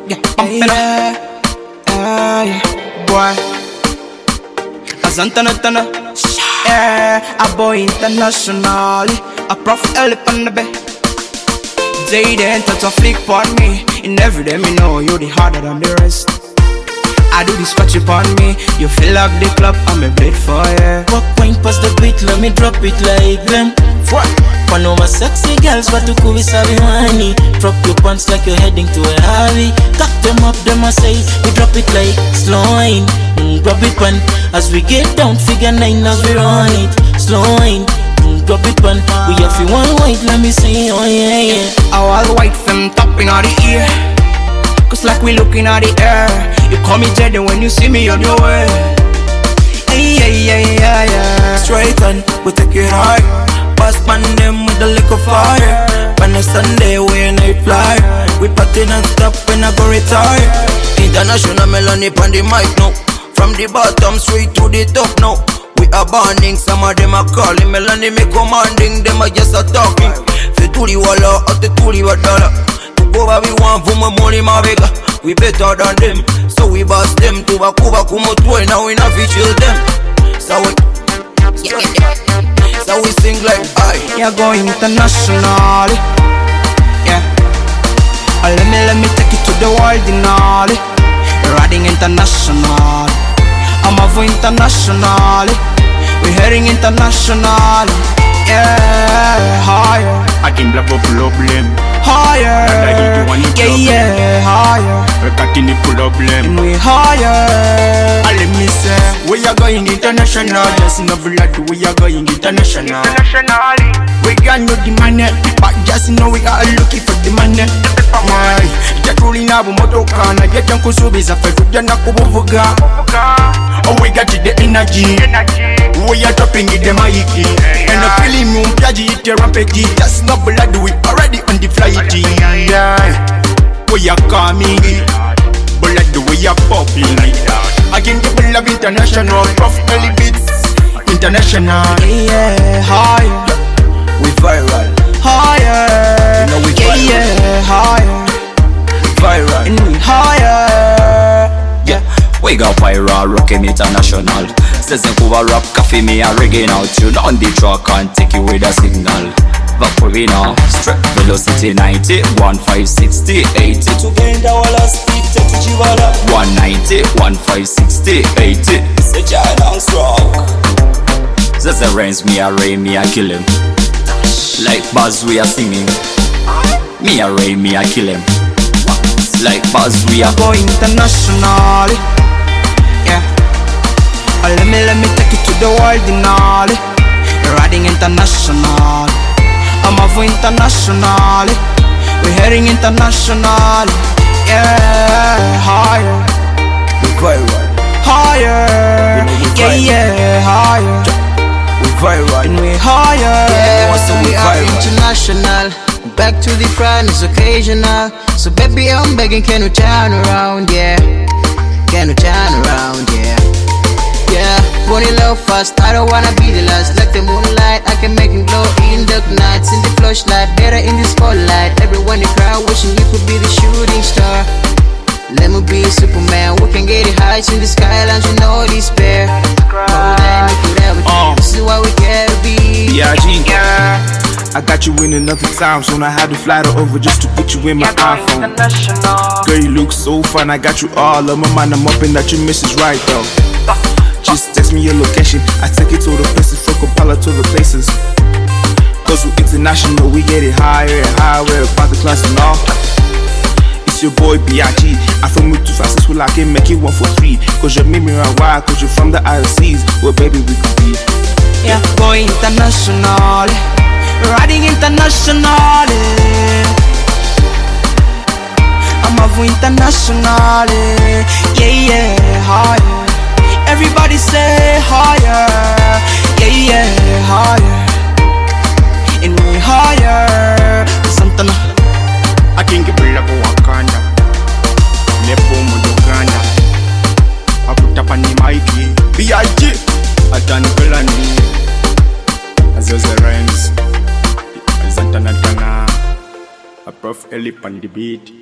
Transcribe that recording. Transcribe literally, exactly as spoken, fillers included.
Yeah, pump it up. Yeah, yeah, boy. Azantana tana. Yeah, a boy internationally. A prof elip on the bed. They then touch a flick on me. In every day me know you the harder than the rest. I do this patch upon me. You feel like the club, I'm a bleed for you. Walk point past the beat, let me drop it like them. What? One of my sexy girls, but to cool is having honey. Drop your pants like you're heading to a Harvey. Cock them up, them I say, we drop it like slow wine. Mm, drop it one, as we get down, figure nine as we run it. Slow wine, mm, drop it one. We have you one white, let me say, oh yeah, yeah. All white from topping out the ear. Cause like we looking at the air. You call me Jedi when you see me on your way. Hey, yeah, yeah, yeah, yeah. Straight on, we take it hard. Pass pan them with the liquor fire. When it's Sunday, we night fly. We party non-stop when I go retire. International Melanie on the mic now. From the bottom straight to the top now. We are bonding, some of them are calling. Melanie me commanding, them are just a talking. Fe tuli wala, ate tuli wadala. Over we want for my money, my vega. We better than them, so we boss them. To Bakuba Kumo Toy, now we not chill them. So we, so we sing like I. You're going international. Yeah. Uh, let me, let me take you to the world in all. Riding international. I'm over international. We're heading international. Yeah, higher. I can black up problem. Higher. Yeah, yeah, higher. I can't the problem. And we higher. I let me say, we are going international. Just in the blood, we are going international. Internationally. We got no the money, but just know we are looking for the money. My, just rolling up a motor car. I get them kusubiza for you na kubuvuga. Oh, we got the energy. We are dropping it the mic. And the feeling you mpyaji ite rampage. Just no blood, we already on the flight. Yeah, we are coming. Blood, we are popping. I can give love international. Prof Ellie Beats international. Yeah, higher. We viral. Higher. You know we yeah, viral. yeah, higher. We viral. And we higher. Yeah, we got viral, rockin' international. Says the cover rap, coffee me a reggae now. Tune on the track and take you with a signal. Vaporina, straight velocity ninety, one five sixty, eighty. Tugenda wala speed, tetu jivala. one ninety, one five sixty, eighty. Say China strong. Says the rains, me a rain, me a kill him. Like Buzz we are singing. Me a rain, me a kill him. Like Buzz we are go international. Yeah. Uh, let me let me take you to the world in all. Riding international. I'm over international. We're heading international. Yeah, higher. We viral. Higher. You know we yeah, viral. yeah, higher. We viral. And we higher. Yeah, so we we are viral. international. Back to the grind is occasional. So baby, I'm begging, can you turn around? Yeah, can you turn around? Yeah, yeah. Burn it low fast, I don't wanna be the last. Like the moonlight, I can make it glow in dark nights. In the flashlight, better in the spotlight. Everyone in the crowd wishing you could be the shooting star. Let me be Superman, we can get it high in the skylines, you know despair. More than you could ever Uh. dream. This is why we gotta be. Yeah, G. I got you in another time zone. I had to fly to over just to put you in my iPhone. Girl, you look so fun. I got you all on my mind. I'm hoping that your miss is right though. Just text me your location. I take it to the places, from Kampala to the places. Cause we're international, we get it higher and higher. We're about the class and all. It's your boy B I G. I from you too fast, so I can make it one for three. Cause you made me run wild, cause you're from the I O Cs. Well, baby, we could be. Yeah, go international. Riding international. I'm over international. Yeah, yeah, higher. Everybody say higher. Yeah, yeah, higher. And we higher. Something. I can get pull up a Wakanda. Lepo Muduganda. I put up on the mic. B I G. I done Kulani. Azoza Rhymes. Azantanatana. A Prof Ellie on the beat.